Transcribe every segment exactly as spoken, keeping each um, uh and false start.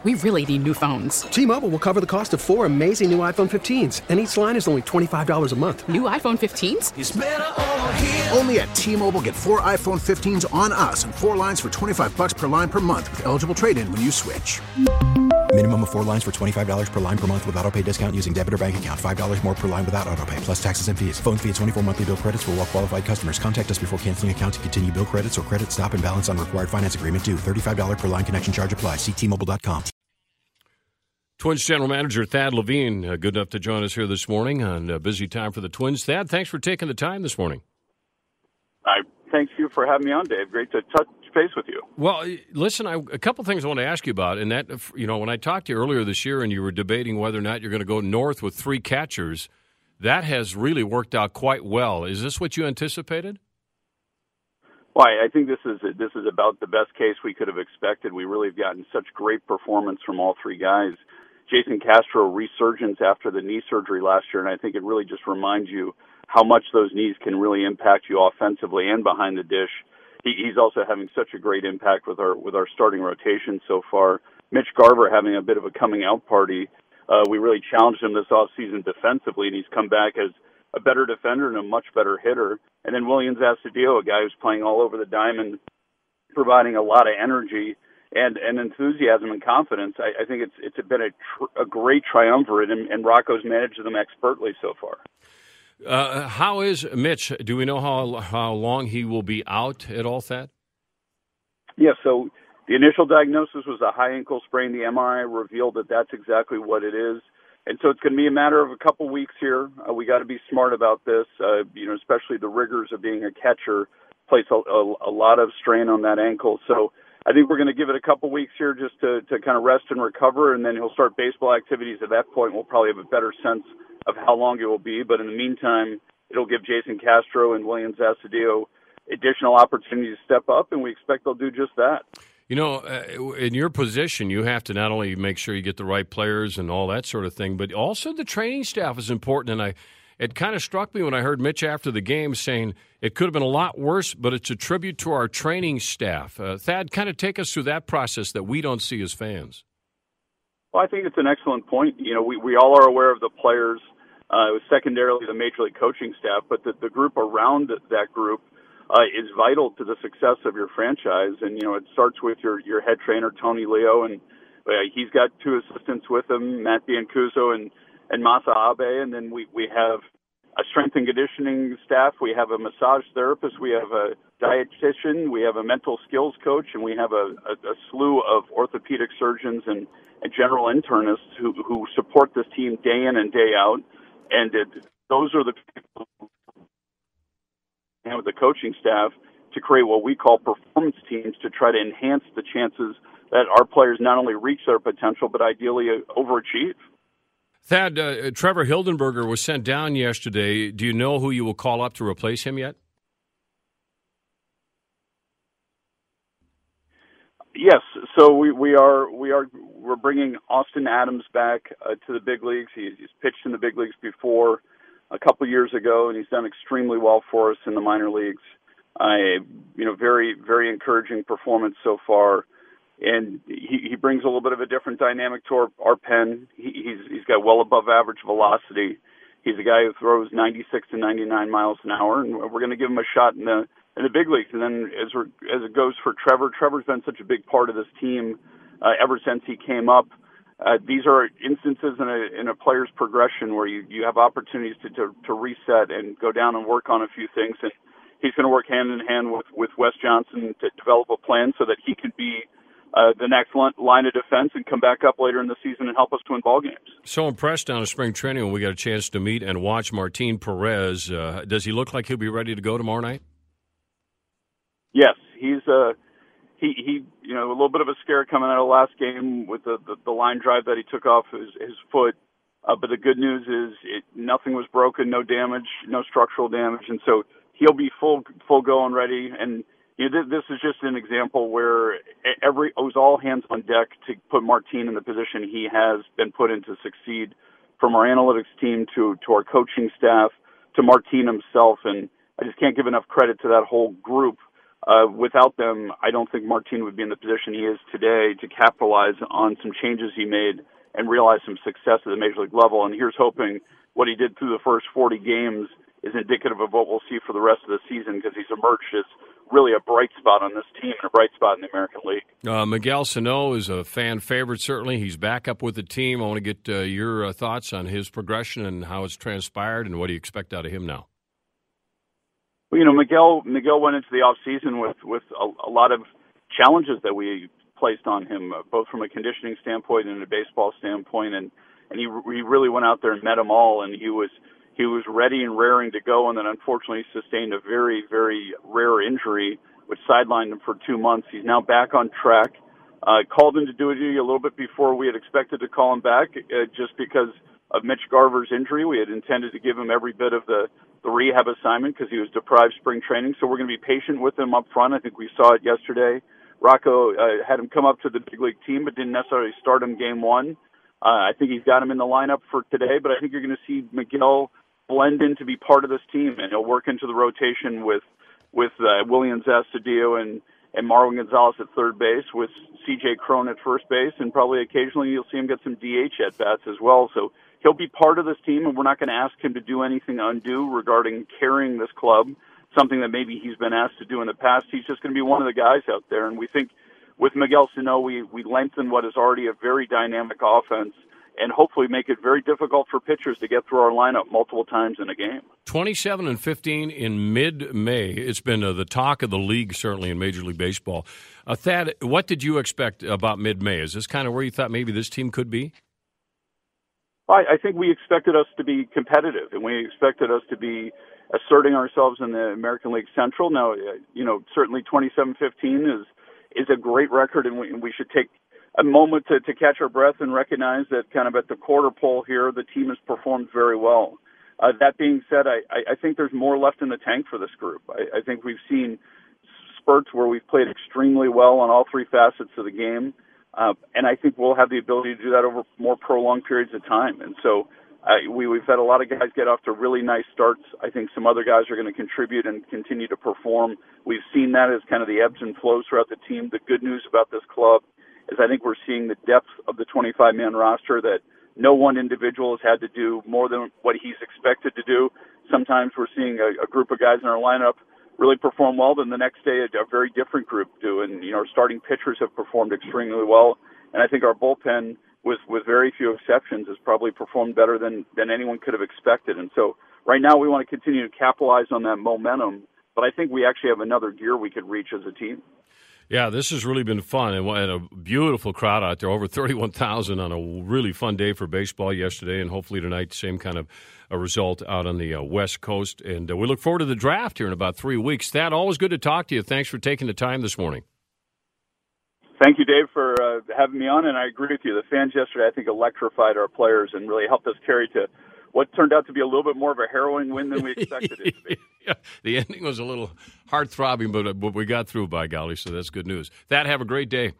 We really need new phones. T-Mobile will cover the cost of four amazing new iPhone fifteens, and each line is only twenty-five dollars a month. New iPhone fifteens? It's better over here. Only at T-Mobile, get four iPhone fifteens on us and four lines for twenty-five dollars per line per month with eligible trade-in when you switch. Minimum of four lines for twenty-five dollars per line per month with autopay discount using debit or bank account. five dollars more per line without autopay, plus taxes and fees. Phone fee at twenty-four monthly bill credits for well-qualified customers. Contact us before canceling account to continue bill credits or credit stop and balance on required finance agreement due. thirty-five dollars per line connection charge applies. See T Mobile dot com. Twins General Manager Thad Levine, uh, good enough to join us here this morning on a busy time for the Twins. Thad, thanks for taking the time this morning. I thank you for having me on, Dave. Great to touch base with you. Well, listen, I, a couple things I want to ask you about, and that, you know, when I talked to you earlier this year and you were debating whether or not you're going to go north with three catchers, that has really worked out quite well. Is this what you anticipated? Well, I think this is this is about the best case we could have expected. We really have gotten such great performance from all three guys. Jason Castro resurgence after the knee surgery last year, and I think it really just reminds you how much those knees can really impact you offensively and behind the dish. He, he's also having such a great impact with our with our starting rotation so far. Mitch Garver having a bit of a coming out party. Uh, we really challenged him this offseason defensively, and he's come back as a better defender and a much better hitter. And then Willians Astudillo, a guy who's playing all over the diamond, providing a lot of energy and, and enthusiasm and confidence. I, I think it's it's been a, tr- a great triumvirate, and, and Rocco's managed them expertly so far. Uh, how is Mitch? Do we know how how long he will be out at all, Thad? Yeah, so the initial diagnosis was a high ankle sprain. The M R I revealed that that's exactly what it is. And so it's going to be a matter of a couple weeks here. Uh, we got to be smart about this, uh, you know, especially the rigors of being a catcher place a, a, a lot of strain on that ankle. So I think we're going to give it a couple weeks here just to, to kind of rest and recover, and then he'll start baseball activities. At that point, we'll probably have a better sense of how long it will be. But in the meantime, it'll give Jason Castro and Willians Astudillo additional opportunities to step up, and we expect they'll do just that. You know, uh, in your position, you have to not only make sure you get the right players and all that sort of thing, but also the training staff is important. And I, it kind of struck me when I heard Mitch after the game saying it could have been a lot worse, but it's a tribute to our training staff. Uh, Thad, kind of take us through that process that we don't see as fans. Well, I think it's an excellent point. You know, we, we all are aware of the players. Uh, it was secondarily the Major League coaching staff, but the, the group around that group Uh, is vital to the success of your franchise. And, you know, it starts with your, your head trainer, Tony Leo, and uh, he's got two assistants with him, Matt Biancuso and, and Masa Abe. And then we, we have a strength and conditioning staff. We have a massage therapist. We have a dietitian. We have a mental skills coach. And we have a, a, a slew of orthopedic surgeons and, and general internists who, who support this team day in and day out. And it, those are the people and with the coaching staff to create what we call performance teams to try to enhance the chances that our players not only reach their potential, but ideally overachieve. Thad, uh, Trevor Hildenberger was sent down yesterday. Do you know who you will call up to replace him yet? Yes. So we, we are we are we're bringing Austin Adams back uh, to the big leagues. He, he's pitched in the big leagues before a couple years ago, and he's done extremely well for us in the minor leagues. I, you know, very, very encouraging performance so far. And he, he brings a little bit of a different dynamic to our, our pen. He, he's he's got well above average velocity. He's a guy who throws ninety-six to ninety-nine miles an hour, and we're going to give him a shot in the in the big leagues. And then as we're, as it goes for Trevor, Trevor's been such a big part of this team uh, ever since he came up. Uh, these are instances in a in a player's progression where you, you have opportunities to, to to reset and go down and work on a few things. And he's going to work hand in hand with, with Wes Johnson to develop a plan so that he can be uh, the next line of defense and come back up later in the season and help us to win ball games. So impressed down in spring training when we got a chance to meet and watch Martin Perez. Uh, does he look like he'll be ready to go tomorrow night? Yes, he's uh, he he you know a little bit of a scare coming out of the last game with the the, the line drive that he took off his, his foot. Uh, but the good news is it, nothing was broken, no damage, no structural damage, and so he'll be full full go and ready. And you know, this is just an example where every it was all hands on deck to put Martin in the position he has been put in to succeed, from our analytics team to to our coaching staff to Martin himself. And I just can't give enough credit to that whole group uh, without them, I don't think Martin would be in the position he is today to capitalize on some changes he made and realize some success at the major league level. And here's hoping what he did through the first forty games is indicative of what we'll see for the rest of the season, because he's emerged as really a bright spot on this team and a bright spot in the American League. Uh, Miguel Sano is a fan favorite, certainly. He's back up with the team. I want to get uh, your uh, thoughts on his progression and how it's transpired and what do you expect out of him now? Well, you know, Miguel Miguel went into the off season with with a, a lot of challenges that we placed on him, uh, both from a conditioning standpoint and a baseball standpoint, and and he he really went out there and met them all, and he was he was ready and raring to go, and then unfortunately sustained a very very rare injury, which sidelined him for two months. He's now back on track. Uh, called him to do it a little bit before we had expected to call him back, uh, just because of Mitch Garver's injury. We had intended to give him every bit of the, the rehab assignment because he was deprived spring training. So we're going to be patient with him up front. I think we saw it yesterday. Rocco uh, had him come up to the big league team, but didn't necessarily start him game one. Uh, I think he's got him in the lineup for today, but I think you're going to see Miguel blend in to be part of this team, and he'll work into the rotation with with uh, Williams Astudillo and and Marwin Gonzalez at third base, with C J Cron at first base, and probably occasionally you'll see him get some D H at-bats as well. So he'll be part of this team, and we're not going to ask him to do anything undue regarding carrying this club, something that maybe he's been asked to do in the past. He's just going to be one of the guys out there, and we think with Miguel Sano, we, we lengthen what is already a very dynamic offense and hopefully make it very difficult for pitchers to get through our lineup multiple times in a game. twenty-seven and fifteen in mid-May. It's been uh, the talk of the league, certainly in Major League Baseball. Uh, Thad, what did you expect about mid-May? Is this kind of where you thought maybe this team could be? I, I think we expected us to be competitive, and we expected us to be asserting ourselves in the American League Central. Now, you know, certainly twenty-seven fifteen is is a great record, and we, and we should take a moment to, to catch our breath and recognize that kind of at the quarter pole here, the team has performed very well. Uh, that being said, I, I think there's more left in the tank for this group. I, I think we've seen spurts where we've played extremely well on all three facets of the game, uh, and I think we'll have the ability to do that over more prolonged periods of time. And so uh, we, we've had a lot of guys get off to really nice starts. I think some other guys are going to contribute and continue to perform. We've seen that as kind of the ebbs and flows throughout the team. The good news about this club is I think we're seeing the depth of the twenty-five man roster, that no one individual has had to do more than what he's expected to do. Sometimes we're seeing a, a group of guys in our lineup really perform well, then the next day a, a very different group do. And, you know, our starting pitchers have performed extremely well. And I think our bullpen, with, with very few exceptions, has probably performed better than, than anyone could have expected. And so right now we want to continue to capitalize on that momentum, but I think we actually have another gear we could reach as a team. Yeah, this has really been fun, and a beautiful crowd out there, over thirty-one thousand on a really fun day for baseball yesterday, and hopefully tonight, same kind of a result out on the uh, West Coast. And uh, we look forward to the draft here in about three weeks. Thad, always good to talk to you. Thanks for taking the time this morning. Thank you, Dave, for uh, having me on, and I agree with you. The fans yesterday, I think, electrified our players and really helped us carry to what turned out to be a little bit more of a harrowing win than we expected it to be. Yeah, the ending was a little heart-throbbing, but, uh, but we got through, by golly, so that's good news. Thad, have a great day.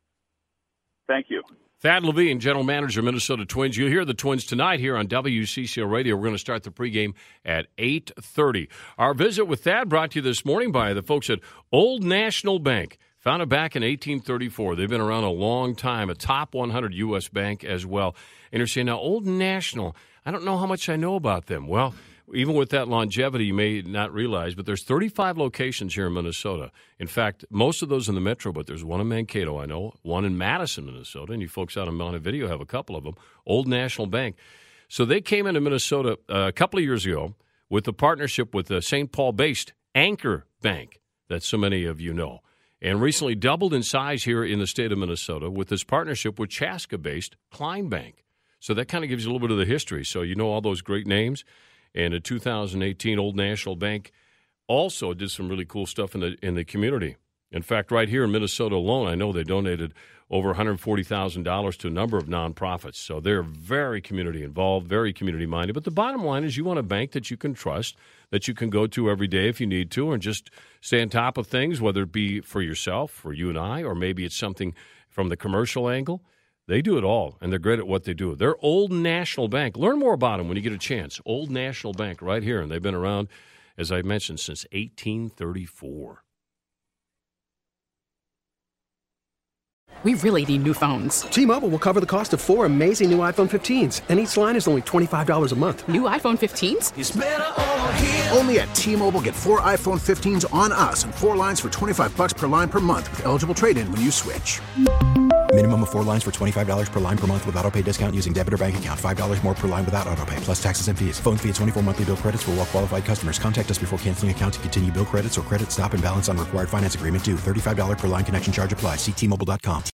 Thank you. Thad Levine, General Manager, Minnesota Twins. You'll hear the Twins tonight here on W C C O Radio. We're going to start the pregame at eight thirty. Our visit with Thad brought to you this morning by the folks at Old National Bank. Founded back in eighteen thirty-four. They've been around a long time, a top one hundred U S bank as well. And you're saying, now, Old National, I don't know how much I know about them. Well, even with that longevity, you may not realize, but there's thirty-five locations here in Minnesota. In fact, most of those in the metro, but there's one in Mankato, I know, one in Madison, Minnesota, and you folks out in Montevideo have a couple of them, Old National Bank. So they came into Minnesota uh, a couple of years ago with a partnership with the Saint Paul-based Anchor Bank that so many of you know, and recently doubled in size here in the state of Minnesota with this partnership with Chaska-based Klein Bank. So that kind of gives you a little bit of the history. So you know all those great names. And in two thousand eighteen, Old National Bank also did some really cool stuff in the in the community. In fact, right here in Minnesota alone, I know they donated over one hundred forty thousand dollars to a number of nonprofits. So they're very community involved, very community minded. But the bottom line is you want a bank that you can trust, that you can go to every day if you need to, and just stay on top of things, whether it be for yourself, for you and I, or maybe it's something from the commercial angle. They do it all, and they're great at what they do. They're Old National Bank. Learn more about them when you get a chance. Old National Bank right here, and they've been around, as I mentioned, since eighteen thirty-four. We really need new phones. T-Mobile will cover the cost of four amazing new iPhone fifteens, and each line is only twenty-five dollars a month. New iPhone fifteens? It's better over here. Only at T-Mobile, get four iPhone fifteens on us and four lines for twenty-five bucks per line per month with eligible trade-in when you switch. Minimum of four lines for twenty-five dollars per line per month with autopay discount using debit or bank account. five dollars more per line without autopay, plus taxes and fees. Phone fee at twenty-four monthly bill credits for well-qualified customers. Contact us before canceling account to continue bill credits or credit stop and balance on required finance agreement due. thirty-five dollars per line connection charge applies. See T Mobile dot com.